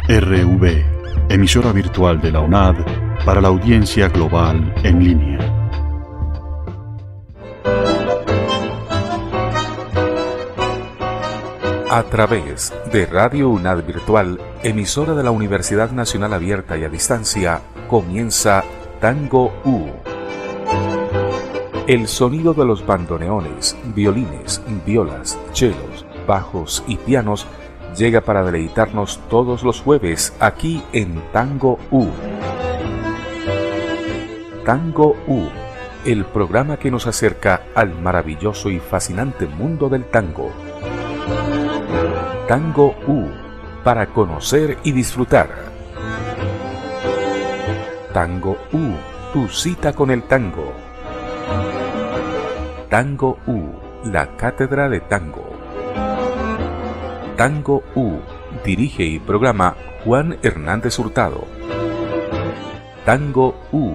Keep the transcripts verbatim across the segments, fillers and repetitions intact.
R V, emisora virtual de la UNAD para la audiencia global en línea. A través de Radio UNAD Virtual, emisora de la Universidad Nacional Abierta y a Distancia, comienza Tango U. El sonido de los bandoneones, violines, violas, chelos, bajos y pianos llega para deleitarnos todos los jueves aquí en Tango U. Tango U, el programa que nos acerca al maravilloso y fascinante mundo del tango. Tango U, para conocer y disfrutar. Tango U, tu cita con el tango. Tango U, la cátedra de tango. Tango U, dirige y programa Juan Hernández Hurtado. Tango U.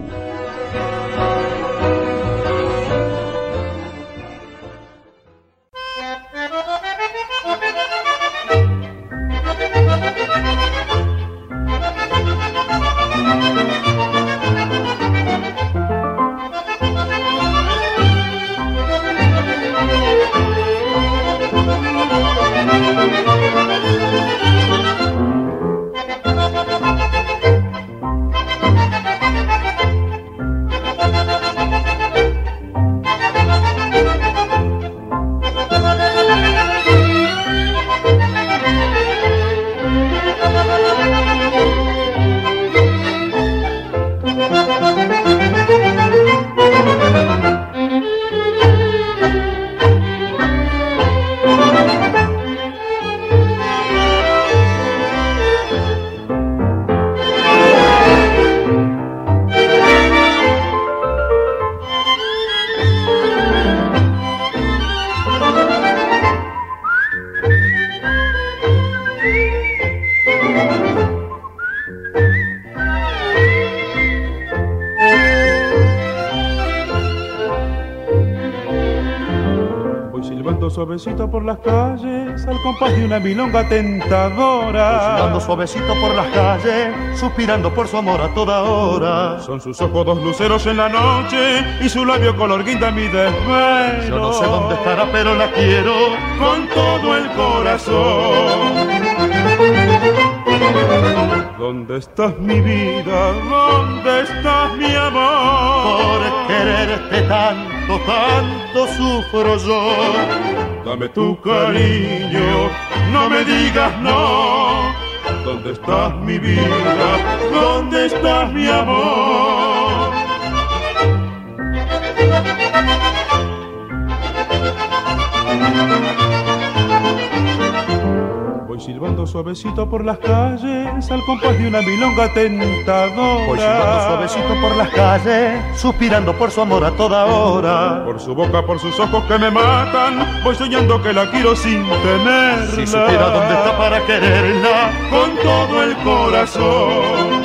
Suavecito por las calles, al compás de una milonga tentadora. Andando suavecito por las calles, suspirando por su amor a toda hora. Son sus ojos dos luceros en la noche y su labio color guinda mi desvelo. Yo no sé dónde estará, pero la quiero con todo el corazón. ¿Dónde estás mi vida? ¿Dónde estás mi amor? Por quererte tanto, tanto sufro yo. Dame tu cariño, no me digas no. ¿Dónde estás mi vida? ¿Dónde estás mi amor? Voy silbando suavecito por las calles, al compás de una milonga tentadora. Voy silbando suavecito por las calles, suspirando por su amor a toda hora. Por su boca, por sus ojos que me matan, voy soñando que la quiero sin tenerla. Si supiera dónde está para quererla, con todo el corazón.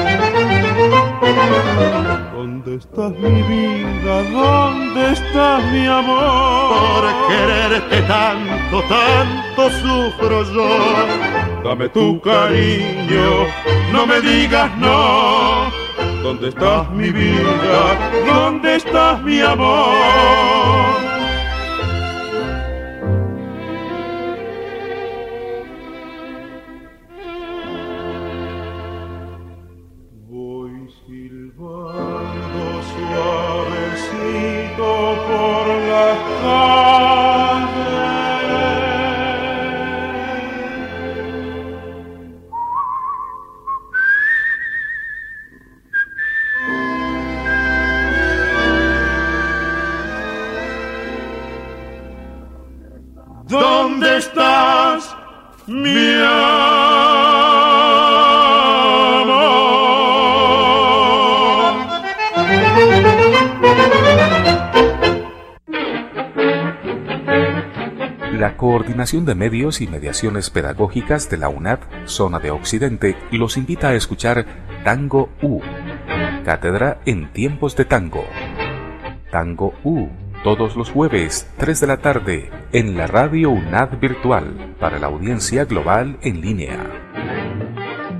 ¿Dónde estás mi vida? ¿Dónde estás mi amor? Por quererte tanto, tanto sufro yo. Dame tu cariño, no me digas no. ¿Dónde estás mi vida? ¿Dónde estás mi amor? ¿Dónde estás, mi amor? La Coordinación de Medios y Mediaciones Pedagógicas de la UNAD, Zona de Occidente, los invita a escuchar Tango U, Cátedra en Tiempos de Tango. Tango U, todos los jueves, tres de la tarde, en la Radio UNAD Virtual, para la audiencia global en línea.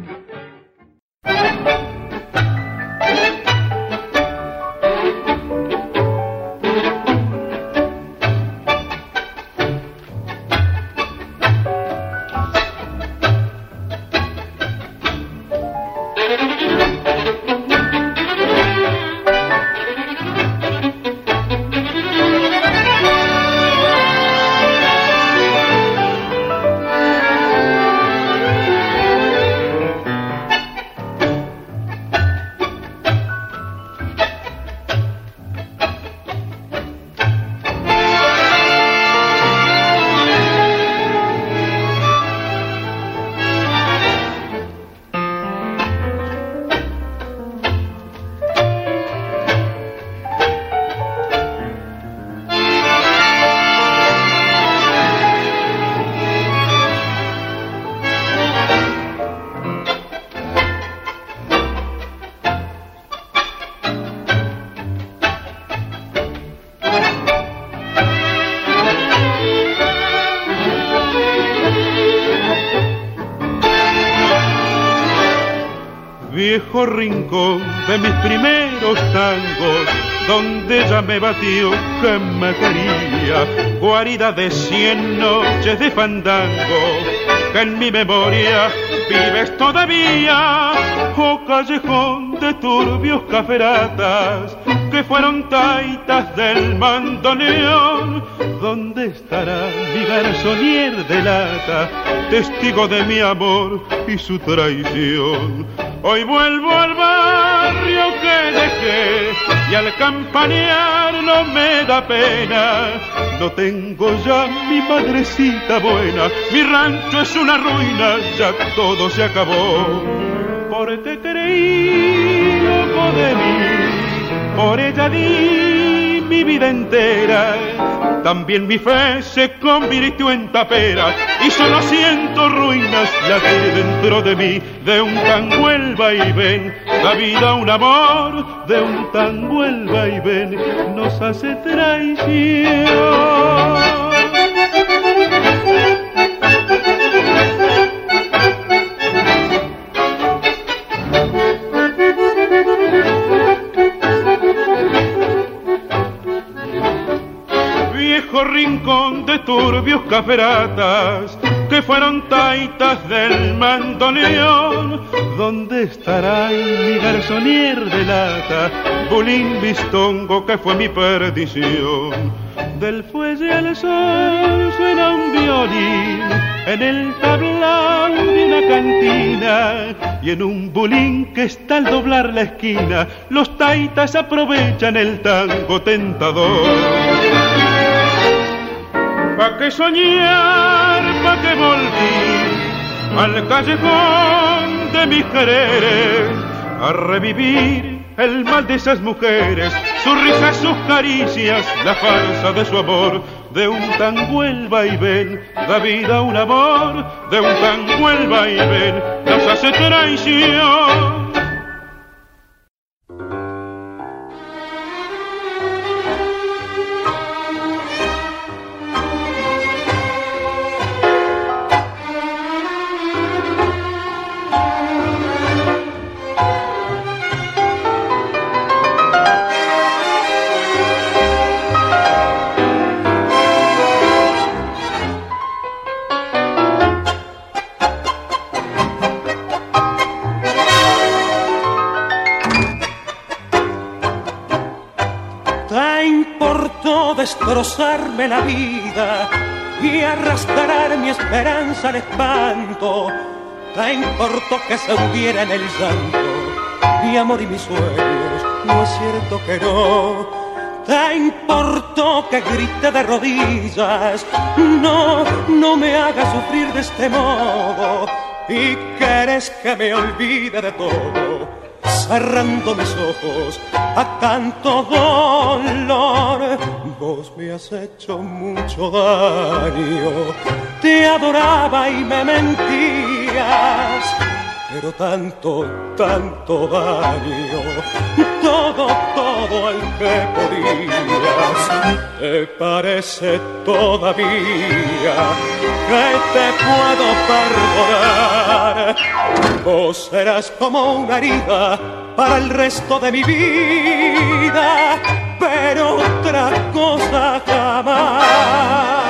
viejo rincón de mis primeros tangos, donde ella me batió que me quería, guarida de cien noches de fandango, que en mi memoria vives todavía, oh callejón de turbios caferatas, que fueron taitas del bandoneón. ¿Dónde estará mi garzonier de lata, testigo de mi amor y su traición? Hoy vuelvo al barrio que dejé y al campanear no me da pena. No tengo ya mi madrecita buena, mi rancho es una ruina, ya todo se acabó. Porque creí loco de mí, por ella di mi vida entera. También mi fe se convirtió en tapera y solo siento ruinas latir dentro de mí. De un tango el vaivén da vida a un amor, de un tango el vaivén nos hace traición. Rincón de turbios caferatas, que fueron taitas del bandoneón. ¿Dónde estará mi garzonier de lata, bulín bistongo que fue mi perdición? Del fuelle al sol suena un violín, en el tablao de una cantina, y en un bulín que está al doblar la esquina, los taitas aprovechan el tango tentador. Pa' que soñar, pa' que volví al callejón de mis quereres, a revivir el mal de esas mujeres, sus risas, sus caricias, la farsa de su amor. De un tango el vaivén da vida a un amor, de un tango el vaivén nos hace traición. Destrozarme la vida y arrastrar mi esperanza al espanto. Te importó que se hundiera en el llanto mi amor y mis sueños, no es cierto que no. Te importó que grite de rodillas, no, no me hagas sufrir de este modo. Y querés que me olvide de todo, cerrando mis ojos a tanto dolor. Vos me has hecho mucho daño, te adoraba y me mentías, pero tanto, tanto daño, todo, todo el que podías. ¿Te parece todavía que te puedo perdonar? Vos serás como una herida para el resto de mi vida, pero otra cosa jamás.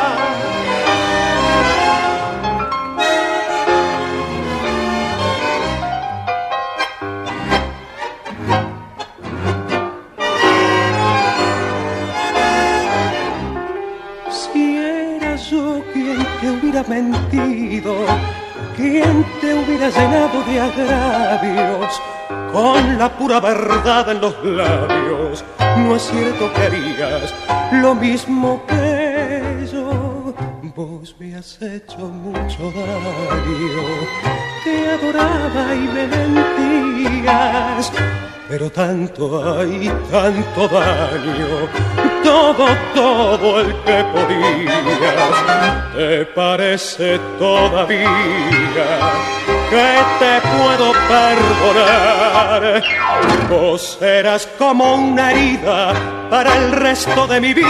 Si era yo quien te hubiera mentido, quien te hubiera llenado de agravios, con la pura verdad en los labios, no es cierto que harías lo mismo que yo. Vos me has hecho mucho daño, te adoraba y me mentías, pero tanto hay, tanto daño, todo, todo el que podías. ¿Te parece todavía que te puedo perdonar? Vos serás como una herida para el resto de mi vida,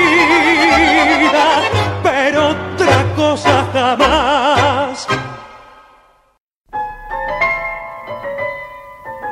pero otra cosa jamás.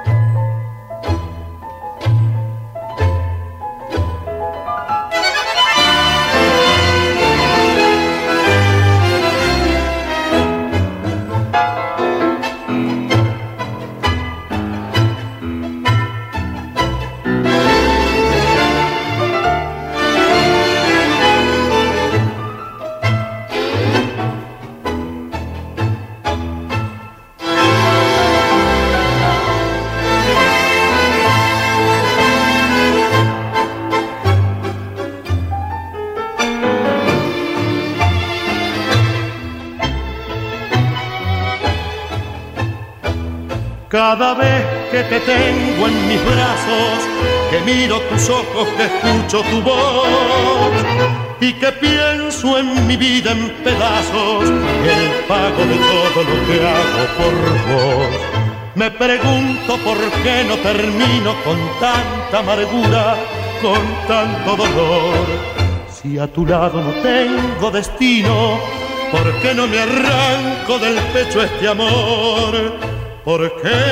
Cada vez que te tengo en mis brazos, que miro tus ojos, que escucho tu voz y que pienso en mi vida en pedazos, el pago de todo lo que hago por vos. Me pregunto por qué no termino con tanta amargura, con tanto dolor. Si a tu lado no tengo destino, ¿por qué no me arranco del pecho este amor? ¿Por qué?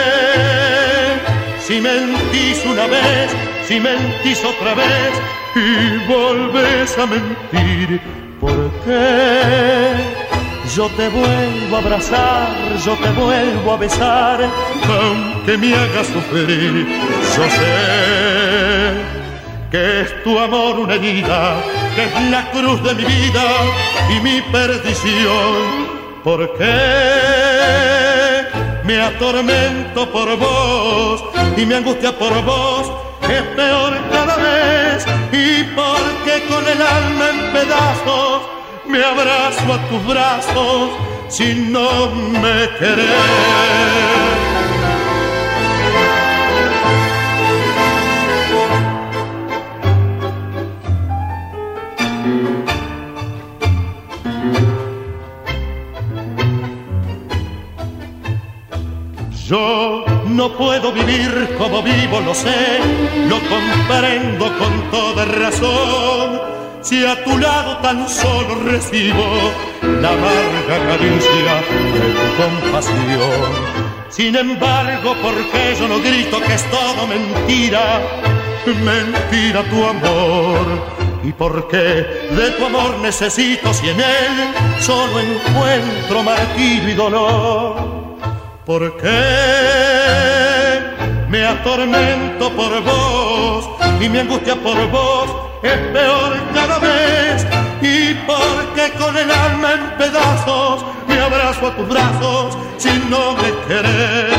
Si mentís una vez, si mentís otra vez y volvés a mentir, ¿por qué? Yo te vuelvo a abrazar, yo te vuelvo a besar, aunque me hagas sufrir. Yo sé que es tu amor una herida, que es la cruz de mi vida y mi perdición. ¿Por qué me atormento por vos y mi angustia por vos es peor cada vez? Y porque con el alma en pedazos me abrazo a tus brazos si no me querés. Yo no puedo vivir como vivo, lo sé, lo comprendo con toda razón. Si a tu lado tan solo recibo la amarga caricia de tu compasión. Sin embargo, ¿por qué yo no grito que es todo mentira? Mentira tu amor. ¿Y por qué de tu amor necesito si en él solo encuentro martirio y dolor? ¿Por qué me atormento por vos y mi angustia por vos es peor cada vez? Y porque con el alma en pedazos me abrazo a tus brazos si no me querés.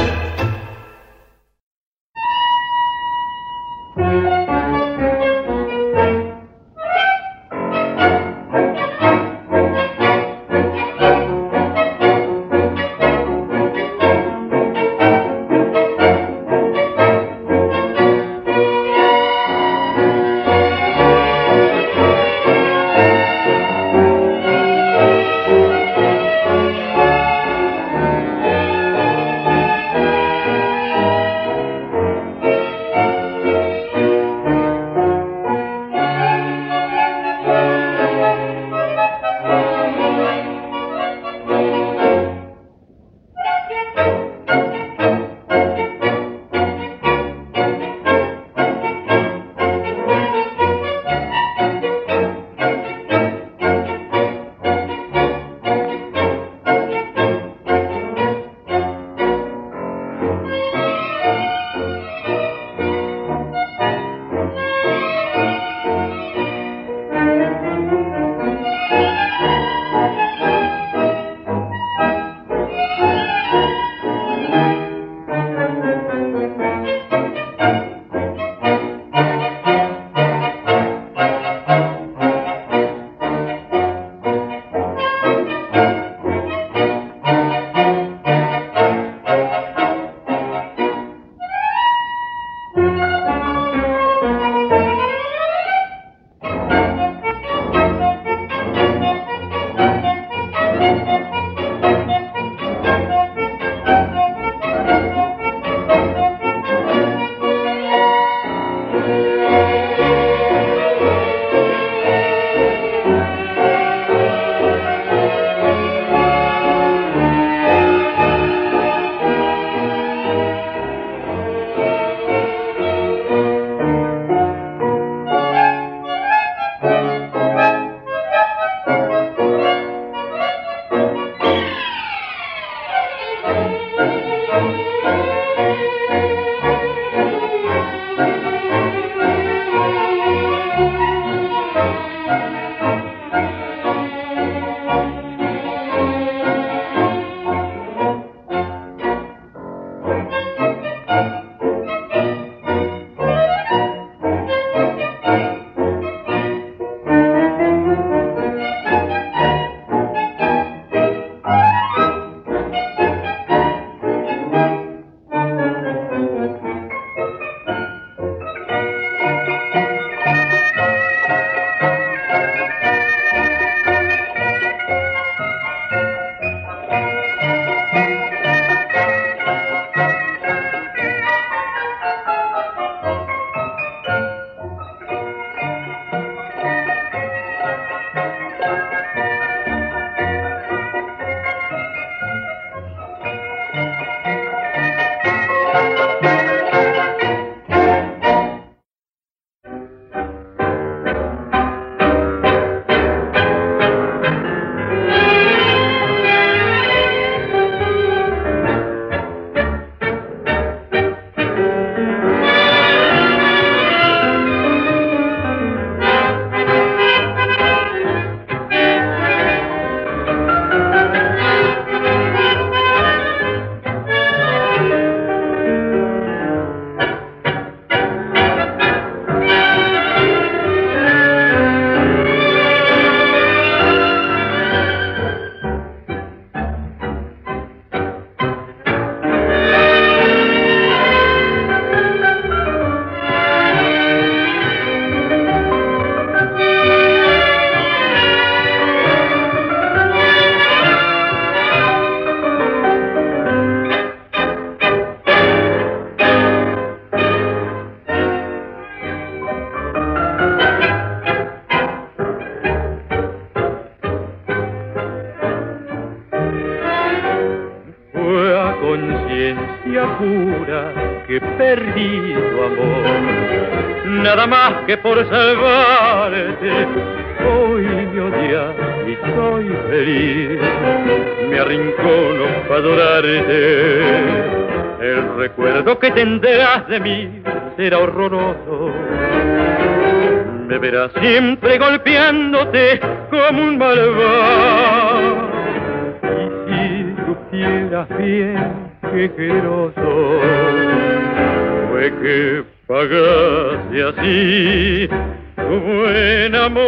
conciencia jura que perdí tu amor, nada más que por salvarte. Hoy me odias y soy feliz, me arrincono para adorarte. El recuerdo que tendrás de mí será horroroso, me verás siempre golpeándote como un malvado. Y si supieras bien qué queroso fue que pagaste así tu buen amor.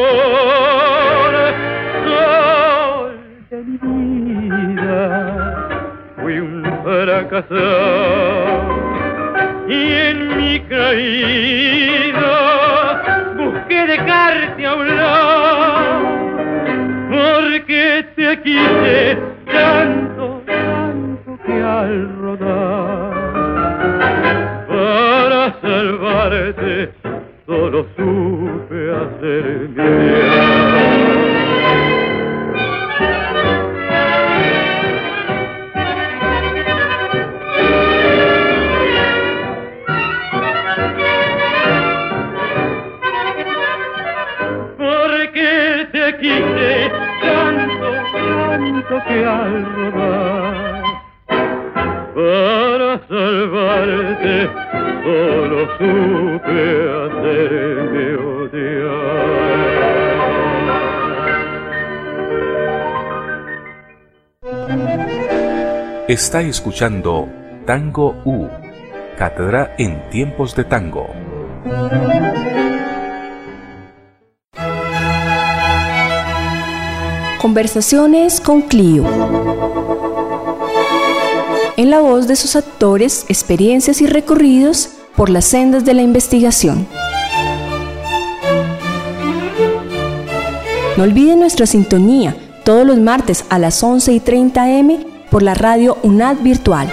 Sol de mi vida, fui un fracasado y en mi caída busqué dejarte a un lado, porque te quise tanto, tanto que al rodar para salvarte solo supe hacerme. Porque te quise tanto, tanto que al rodar para salvarte solo supe hacerme odiar. Está escuchando Tango U, Cátedra en Tiempos de Tango. Conversaciones con Clio. En la voz de sus actores, experiencias y recorridos por las sendas de la investigación. No olviden nuestra sintonía todos los martes a las once y treinta eme por la radio UNAD Virtual.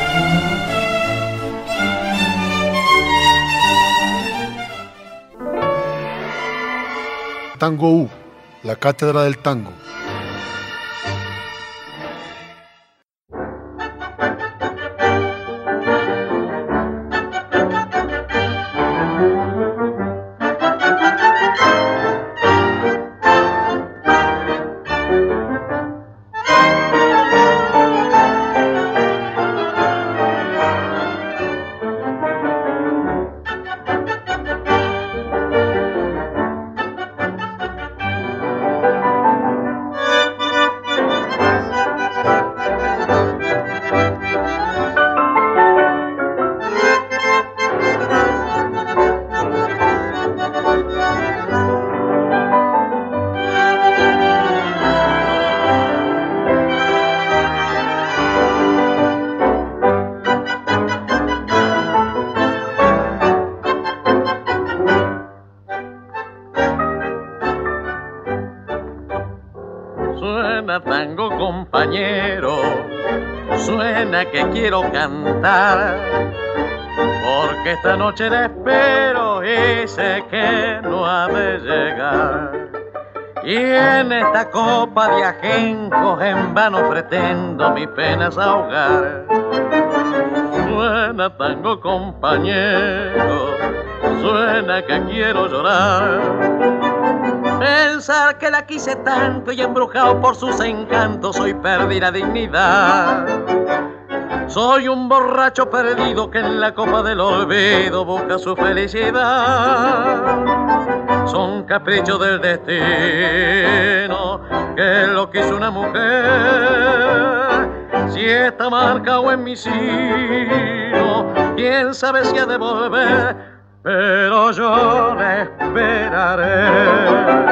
Tango U, la cátedra del tango. Tango compañero, suena que quiero cantar, porque esta noche le espero y sé que no ha de llegar. Y en esta copa de ajenjos en vano pretendo mis penas ahogar. Suena tango compañero, suena que quiero llorar. Pensar que la quise tanto y embrujado por sus encantos hoy perdí la dignidad. Soy un borracho perdido que en la copa del olvido busca su felicidad. Son caprichos del destino que lo quiso una mujer. Si está marcado en mi sino, quién sabe si ha de volver. Pero yo le esperaré.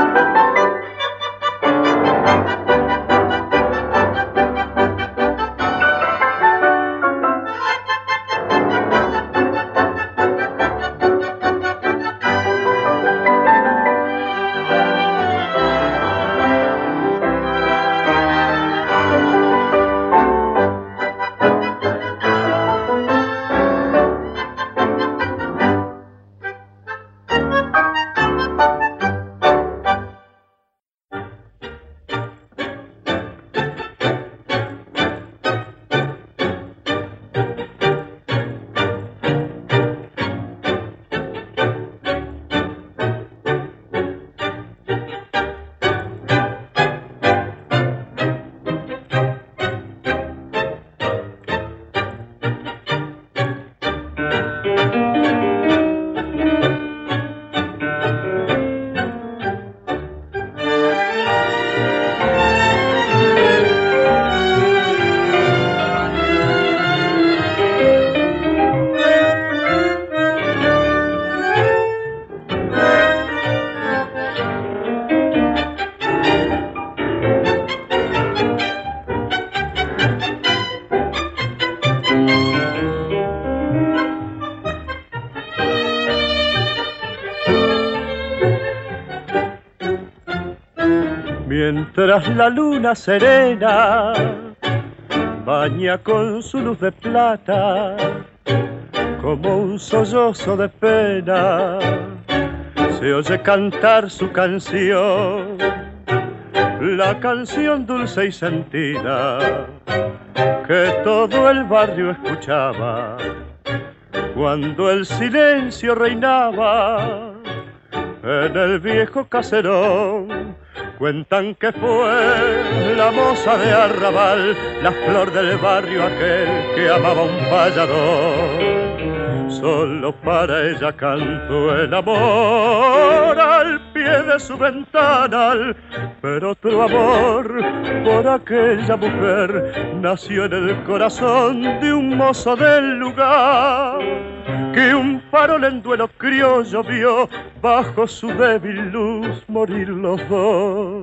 Mientras la luna serena baña con su luz de plata como un sollozo de pena, se oye cantar su canción, la canción dulce y sentida que todo el barrio escuchaba cuando el silencio reinaba en el viejo caserón. Cuentan que fue la moza de arrabal, la flor del barrio aquel que amaba un payador. Solo para ella cantó el amor al pie de su ventanal, pero otro amor por aquella mujer nació en el corazón de un mozo del lugar, que un farol en duelo criollo vio bajo su débil luz morir los dos.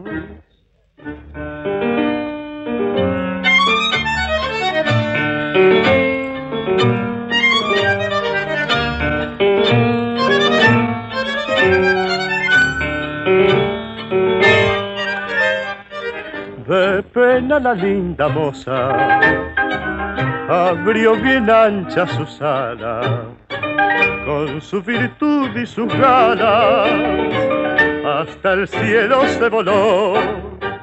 De pena la linda moza abrió bien ancha sus alas, con su virtud y sus ganas hasta el cielo se voló.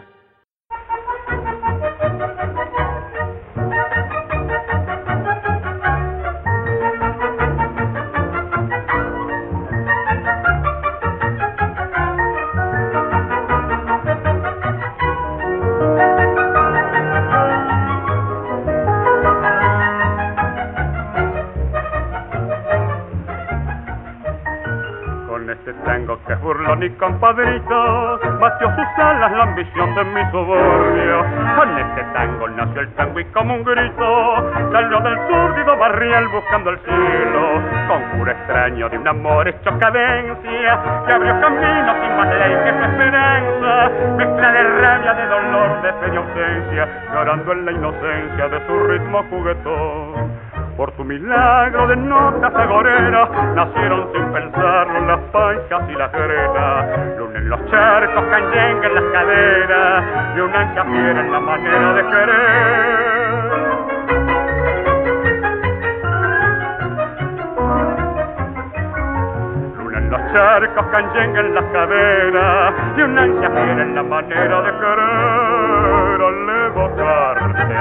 Mi compadrito batió sus alas la ambición de mi suburbio. Con este tango nació el tango y como un grito salió del súrdido barrial buscando el cielo. Conjuro extraño de un amor hecho cadencia que abrió camino sin más ley que su esperanza. Mezcla de rabia, de dolor, de fe y ausencia, llorando en la inocencia de su ritmo juguetón. Por tu milagro de notas agoreras nacieron sin pensarlo las panchas y las grenas. Luna en los charcos, canyenga en las caderas y una ancha fiera en la manera de querer. Luna en los charcos, canyenga en las caderas y una ancha fiera en la manera de querer. Al evocarte,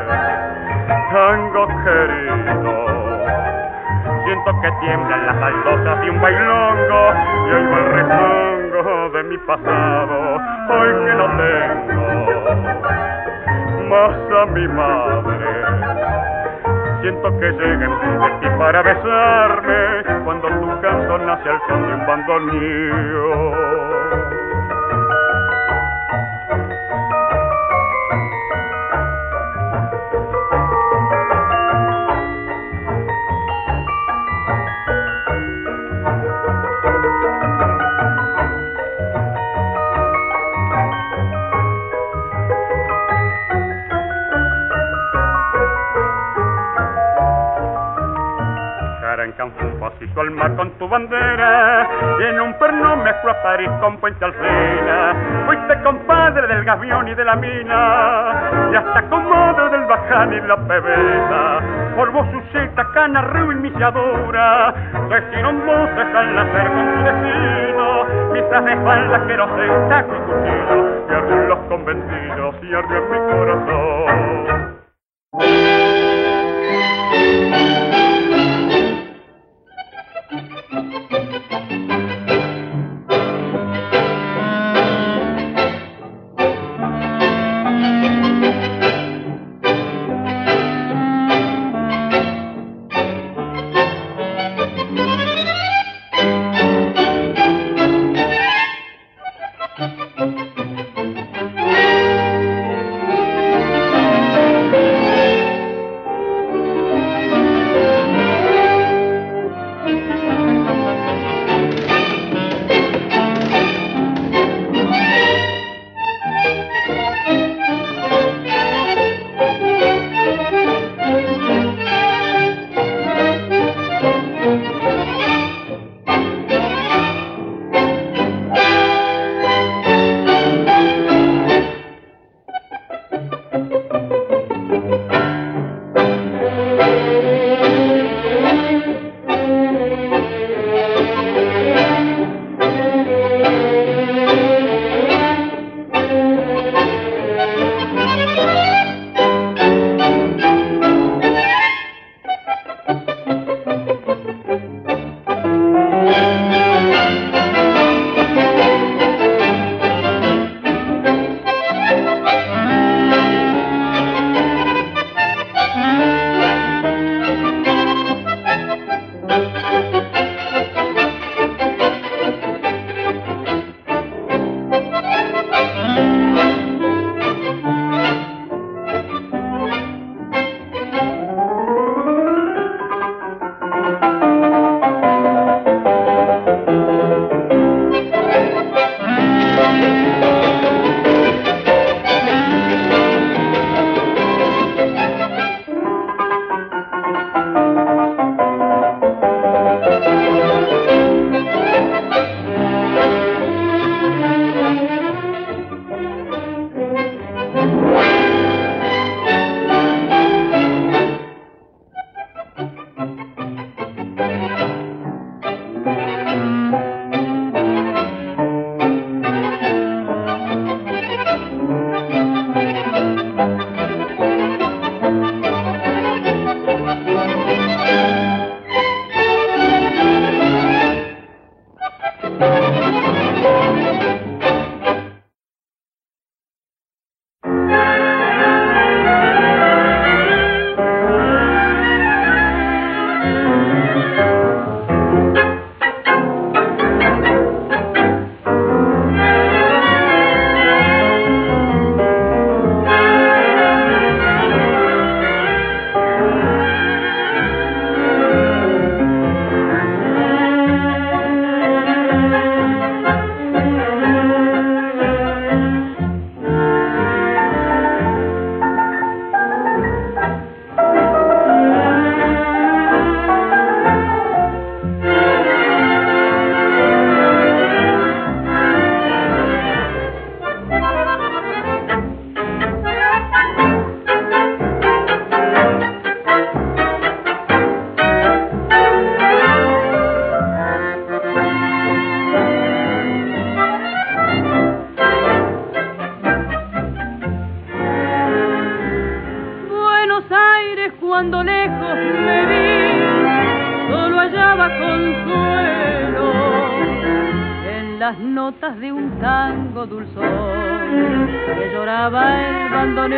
tango querido, siento que tiemblan las baldosas de un bailongo y oigo el rezongo de mi pasado, hoy que no tengo más a mi madre. Siento que lleguen de ti para besarme cuando tu canto nace al son de un bandoneón. Al mar con tu bandera y en un perno me fue a París con Puente Alcena. Fuiste compadre del gavión y de la mina y hasta comodo del baján y la pebeta. Por vos Uceta, Cana, Río y Misiadura te hicieron voces al nacer con tu destino. Misas de espaldas, querosén, taco y cuchillo y ardió en los conventillos y ardió en mi corazón. veces cuando lejos me vi, solo hallaba consuelo en las notas de un tango dulzón que lloraba el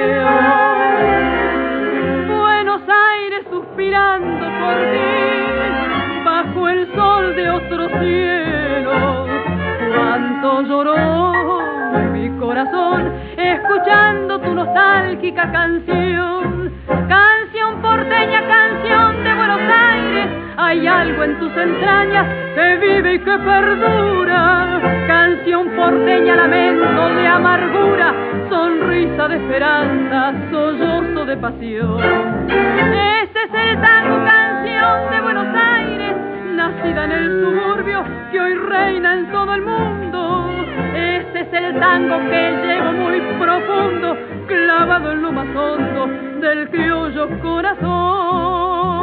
bandoneón. Buenos Aires suspirando por ti, bajo el sol de otro cielo, cuánto lloró mi corazón escuchando tu nostálgica canción. Canción porteña, canción de Buenos Aires, hay algo en tus entrañas que vive y que perdura. Canción porteña, lamento de amargura, sonrisa de esperanza, sollozo de pasión. Ese es el tango, canción de Buenos Aires, nacida en el suburbio que hoy reina en todo el mundo. Ese es el tango que llevo muy profundo, clavado en lo más hondo del criollo corazón.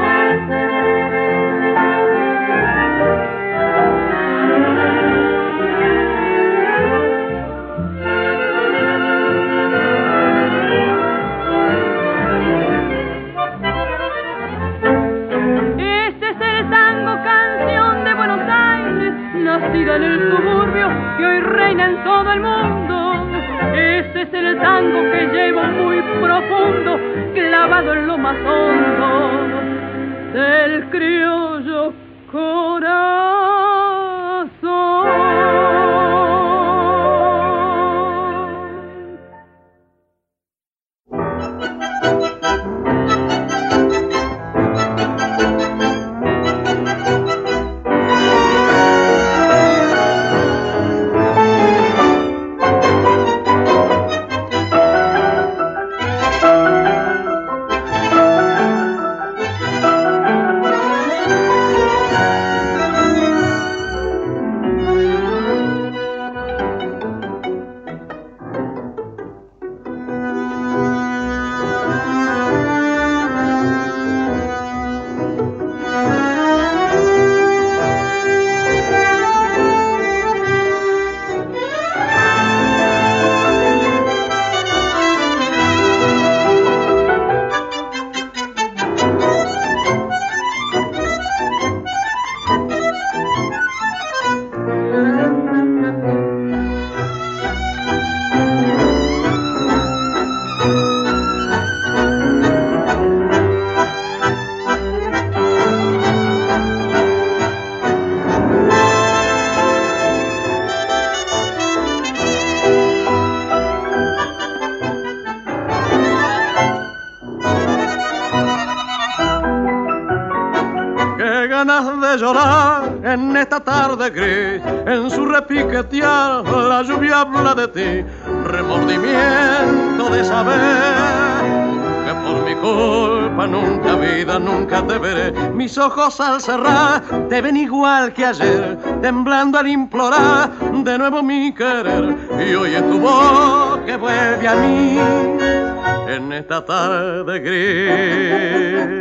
Este es el tango, canción de Buenos Aires, nacida en el suburbio que hoy reina en todo el mundo. Ese es el tango que llevo muy profundo, clavado en lo más hondo del criollo corazón. De llorar en esta tarde gris, en su repiquetear la lluvia habla de ti, remordimiento de saber que por mi culpa nunca vida, nunca te veré. Mis ojos al cerrar te ven igual que ayer, temblando al implorar de nuevo mi querer, y oye tu voz que vuelve a mí en esta tarde gris.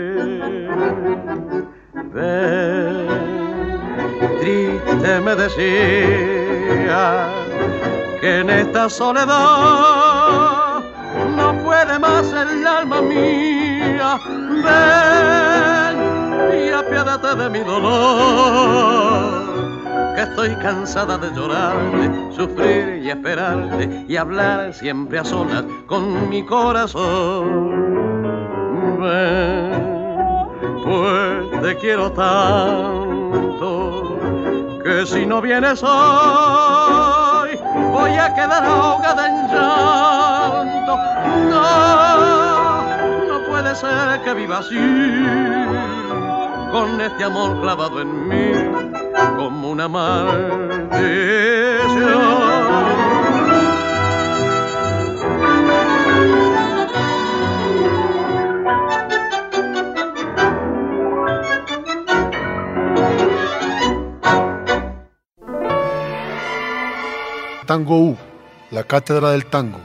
Ven, triste me decía que en esta soledad no puede más el alma mía. Ven y apiádate de mi dolor, que estoy cansada de llorarte, sufrir y esperarte y hablar siempre a solas con mi corazón. Ven, pues te quiero tanto que si no vienes hoy voy a quedar ahogada en llanto. No, no puede ser que viva así, con este amor clavado en mí como una maldición. Tango U, la cátedra del tango.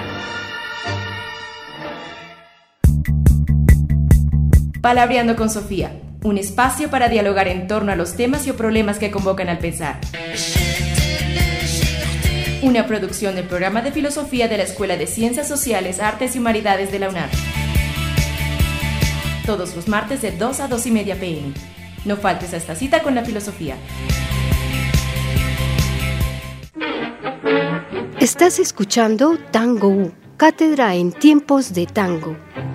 Palabreando con Sofía, un espacio para dialogar en torno a los temas y o problemas que convocan al pensar. Una producción del programa de filosofía de la Escuela de Ciencias Sociales, Artes y Humanidades de la UNAD. todos los martes de dos a dos y media pm. No faltes a esta cita con la filosofía. Estás escuchando Tango U, cátedra en tiempos de tango.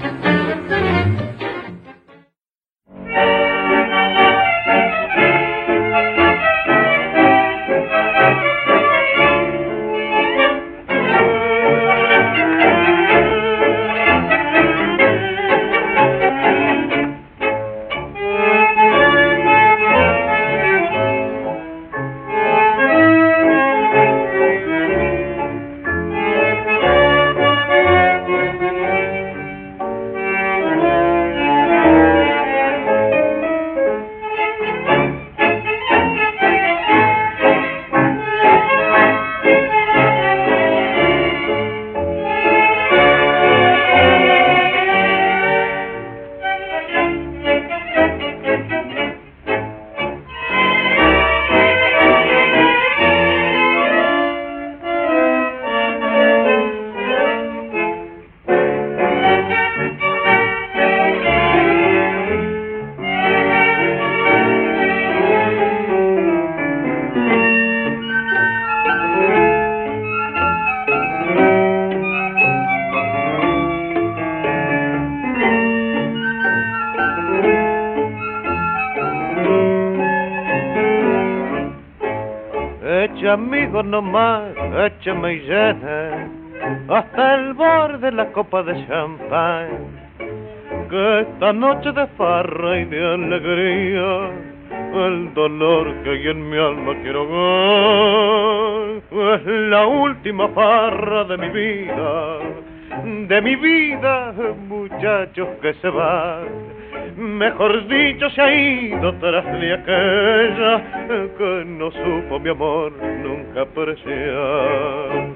Amigo nomás, échame y llena hasta el borde de la copa de champán, que esta noche de farra y de alegría el dolor que hay en mi alma quiero ver. Es la última farra de mi vida, de mi vida, muchachos que se van. Mejor dicho, se ha ido tras de aquella que no supo mi amor nunca apreciar.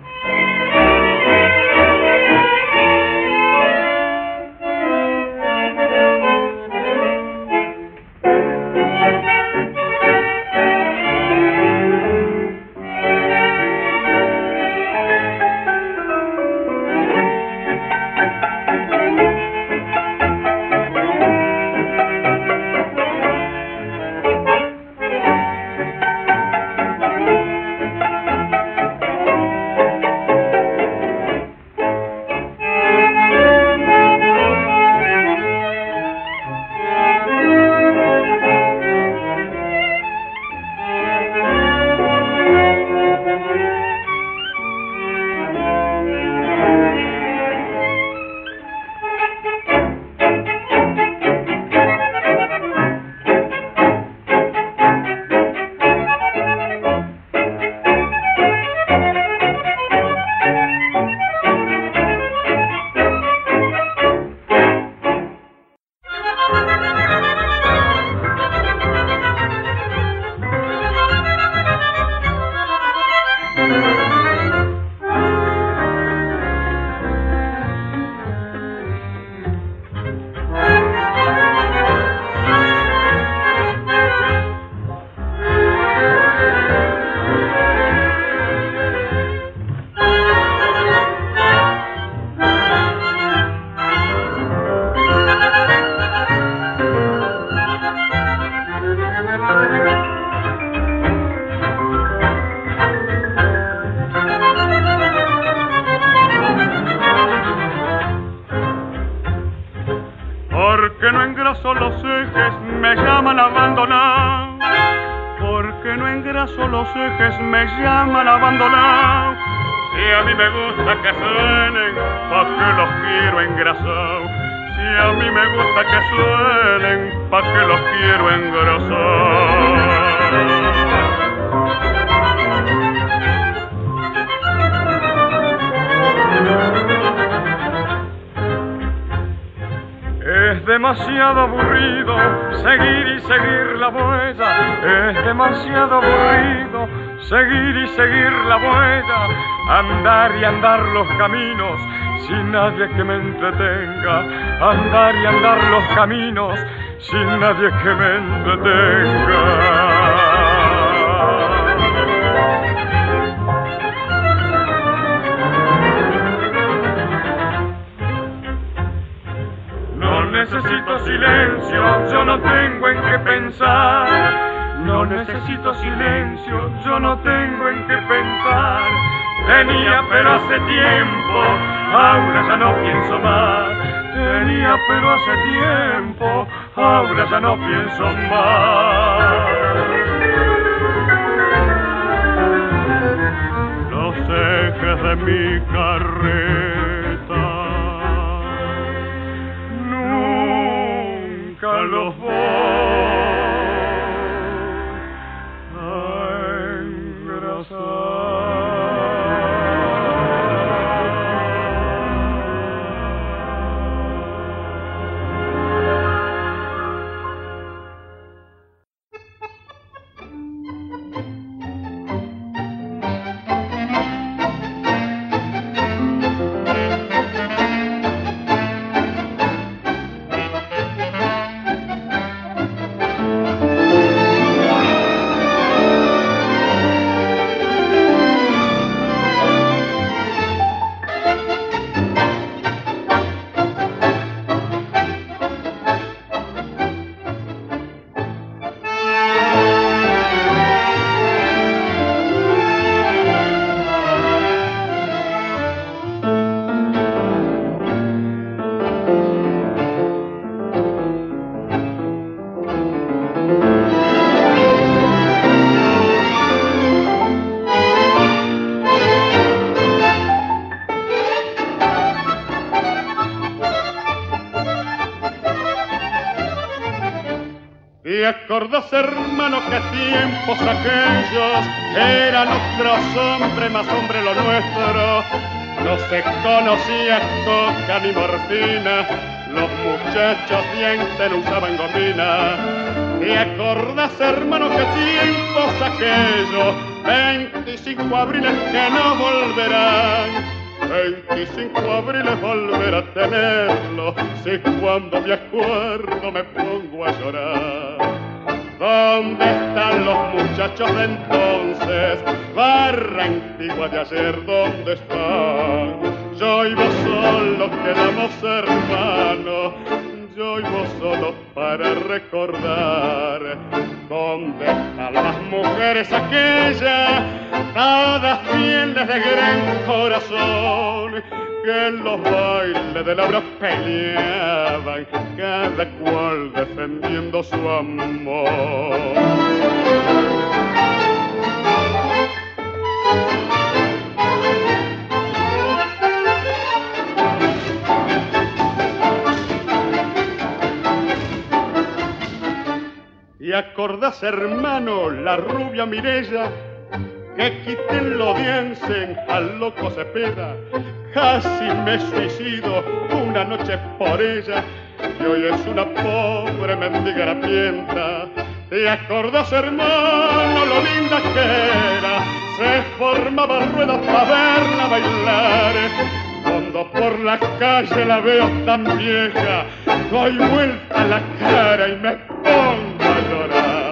Porque no engraso los ejes me llaman a abandonar. Porque no engraso los ejes me llaman a abandonar. Si a mí me gusta que suenen, ¿pa' qué los quiero engrasar? Si a mí me gusta que suenen, ¿pa' qué los quiero engrasar? Es demasiado aburrido seguir y seguir la huella. Es demasiado aburrido seguir y seguir la huella. Andar y andar los caminos sin nadie que me entretenga. Andar y andar los caminos sin nadie que me entretenga. necesito silencio, yo no tengo en qué pensar. No necesito silencio, yo no tengo en qué pensar. Tenía pero hace tiempo, ahora ya no pienso más. Tenía pero hace tiempo, ahora ya no pienso más. Los ejes de mi carreta nunca los voy a engrasar. Acordás, hermano, que tiempos aquellos eran otros hombres, más hombre lo nuestro. No se conocía coca ni morfina, los muchachos dientes no usaban gomina. ¿Te acordás, hermano, que tiempos aquellos, veinticinco abriles que no volverán? veinticinco abriles volver a tenerlo, si cuando me acuerdo me pongo a llorar. ¿Dónde están los muchachos de entonces? Barra antigua de ayer, ¿dónde están? Yo y vos solos quedamos hermanos, yo y vos solos para recordar. ¿Dónde están las mujeres aquellas, todas fieles de gran corazón, que en los bailes de Laura peleaban, cada cual defendiendo su amor? ¿Y acordás, hermano, la rubia Mirella, que quité en lo diensen al loco Cepeda? Casi me suicido una noche por ella, y hoy es una pobre mendiga harapienta. ¿Te acordás, hermano, lo linda que era? Se formaba ruedas para verla bailar. Cuando por la calle la veo tan vieja, doy vuelta la cara y me pongo a llorar.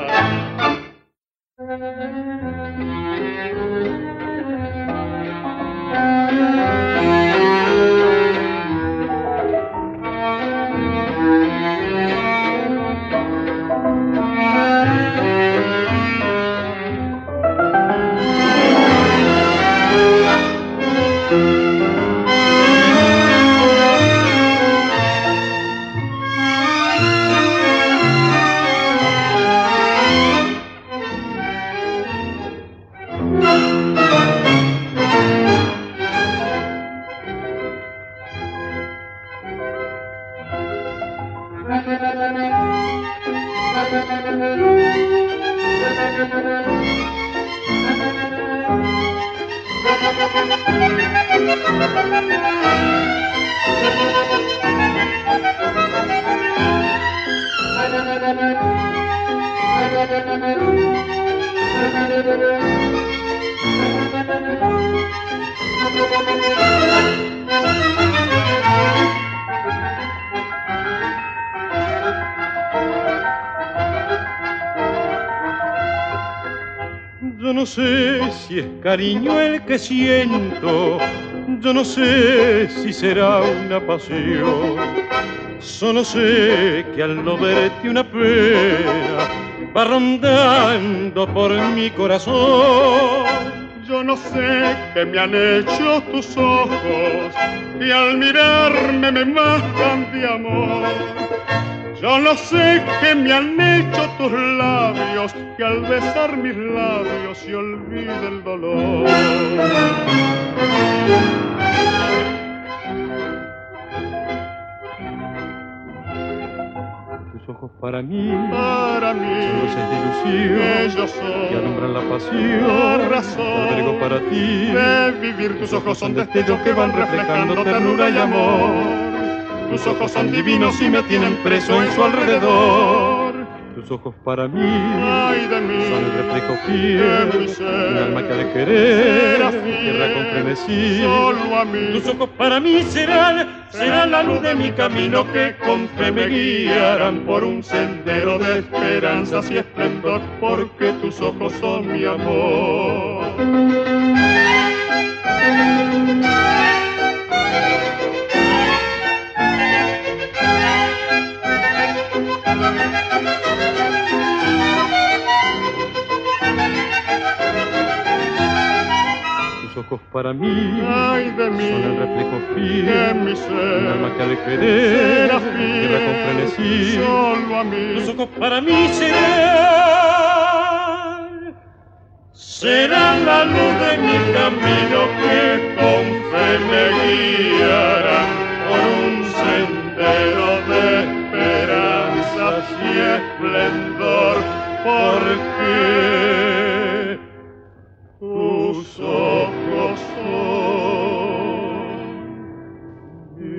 Yo no sé si es cariño el que siento, yo no sé si será una pasión. Solo sé que al no verte una pena va rondando por mi corazón. Yo no sé qué me han hecho tus ojos y al mirarme me matan de amor. Yo no sé qué me han hecho tus labios que al besar mis labios se olvida el dolor. Ojos para mí, para mí, luces de ilusión, ellos son, que alumbran la pasión, la razón, entrego para ti, de vivir. Tus ojos son destellos que van reflejando ternura y amor. Tus ojos son divinos y me tienen preso en su alrededor. Tus ojos para mí, ay de mí, son el reflejo fiel de mi ser, un alma que ha de querer, tierra con frenesí. Solo a mí. Tus ojos para mí serán, serán la luz de mi camino que con fe me guiarán por un sendero de esperanzas y esplendor, porque tus ojos son mi amor. Tus ojos para mí, ay de mí, son el reflejo fiel de mi ser, un alma que ha de querer, tierra con frenesí. Solo a mí. Tus ojos para mí serán, serán la luz de mi camino que con fe me guiará por un sendero de esperanzas y esplendor, porque tus ojos son mi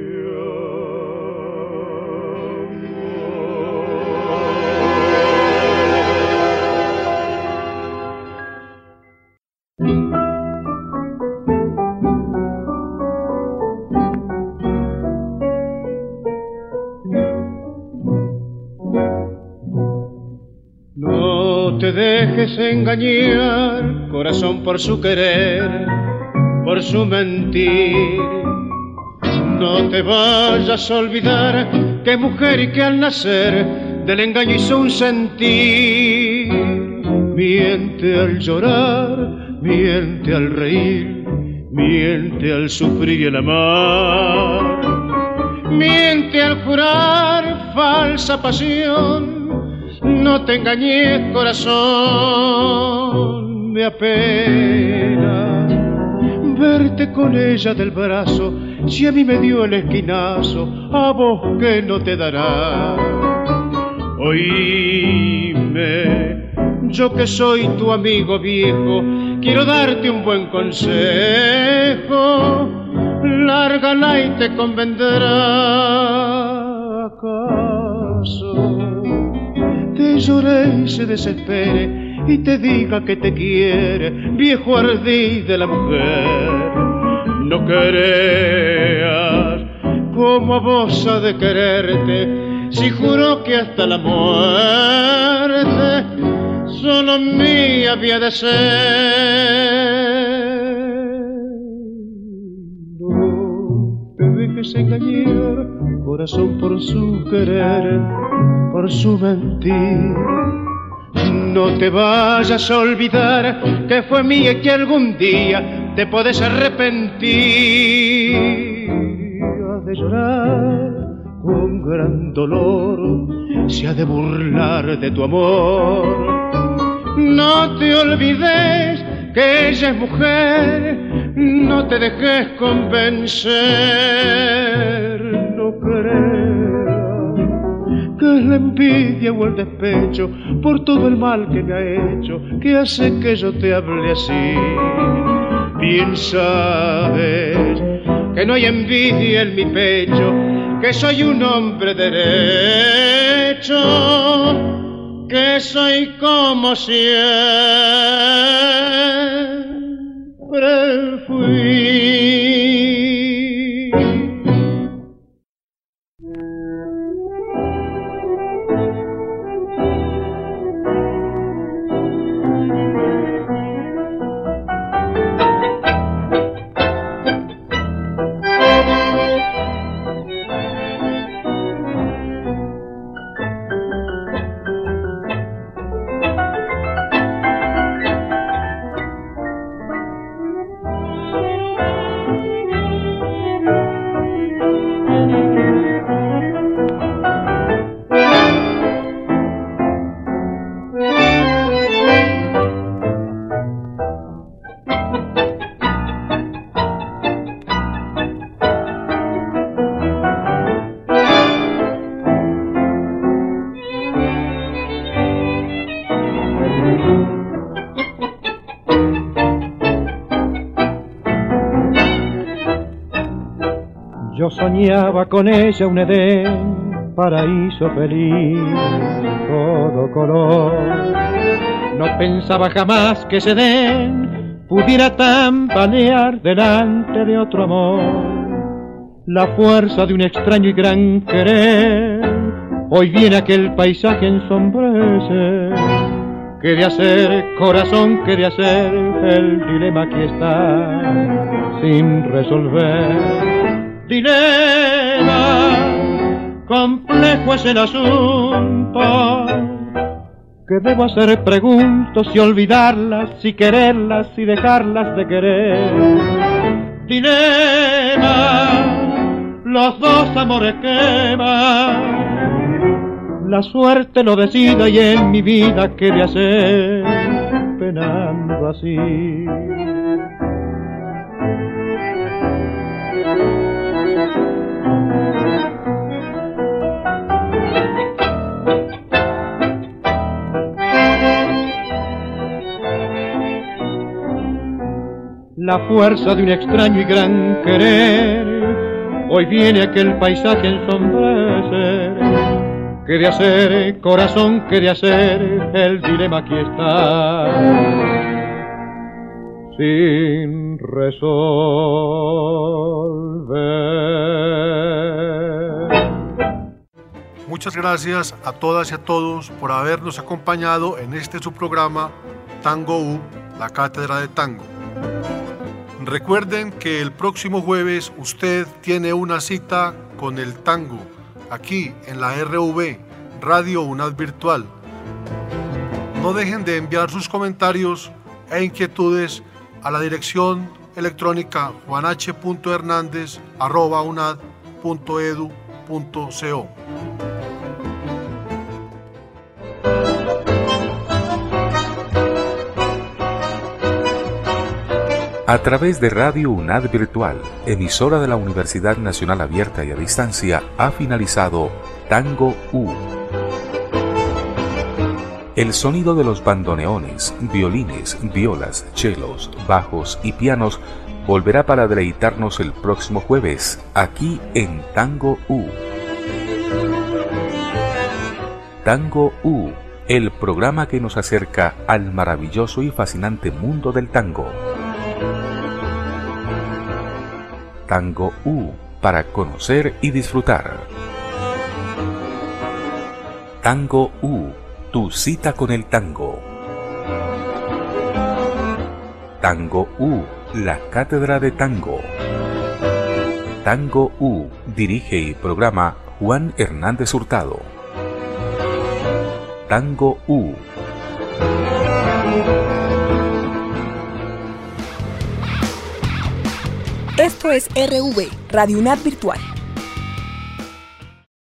No te dejes engañar, corazón, por su querer, por su mentir. No te vayas a olvidar que mujer y que al nacer del engaño hizo un sentir. Miente al llorar, miente al reír, miente al sufrir y al amar. Miente al jurar falsa pasión. No te engañes, corazón, me apena verte con ella del brazo. Si a mí me dio el esquinazo, a vos que no te dará. Oíme, yo que soy tu amigo viejo, quiero darte un buen consejo. Lárgala y te convendrá. ¿Acaso te lloré y se desespere y te diga que te quiere, viejo ardid de la mujer? No creas como a vos ha de quererte, si juró que hasta la muerte solo mía había de ser. No te dejes engañar, corazón, por su querer, por su mentir. No te vayas a olvidar que fue mía y que algún día te podés arrepentir. Has de llorar con gran dolor, se ha de burlar de tu amor. No te olvides que ella es mujer, no te dejes convencer. No creas que es la envidia o el despecho por todo el mal que me ha hecho, que hace que yo te hable así. Bien sabes que no hay envidia en mi pecho, que soy un hombre derecho, que soy como siempre fui. Yo soñaba con ella un Edén, paraíso feliz, todo color. No pensaba jamás que ese Edén pudiera tambalear delante de otro amor. La fuerza de un extraño y gran querer, hoy viene aquel paisaje ensombrece. ¿Qué de hacer, corazón, qué de hacer? El dilema aquí está, sin resolver. Dilema, complejo es el asunto. ¿Qué debo hacer? Pregunto, si olvidarlas, si quererlas, si dejarlas de querer. Dilema, los dos amores queman. La suerte lo decida y en mi vida qué de hacer, penando así. La fuerza de un extraño y gran querer, hoy viene aquel paisaje ensombrecer. ¿Qué de hacer, corazón, qué de hacer? El dilema aquí está, sin resolver. Muchas gracias a todas y a todos por habernos acompañado en este su programa Tango U, la Cátedra de Tango. Recuerden que el próximo jueves usted tiene una cita con el tango, aquí en la R V, Radio UNAD Virtual. No dejen de enviar sus comentarios e inquietudes a la dirección electrónica juanh punto hernandez arroba unad punto edu punto co. A través de Radio UNAD Virtual, emisora de la Universidad Nacional Abierta y a Distancia, ha finalizado Tango U. El sonido de los bandoneones, violines, violas, chelos, bajos y pianos volverá para deleitarnos el próximo jueves, aquí en Tango U. Tango U, el programa que nos acerca al maravilloso y fascinante mundo del tango. Tango U, para conocer y disfrutar. Tango U, tu cita con el tango. Tango U, la cátedra de tango. Tango U, dirige y programa Juan Hernández Hurtado. Tango U. Esto es R V, Radio UNAD Virtual.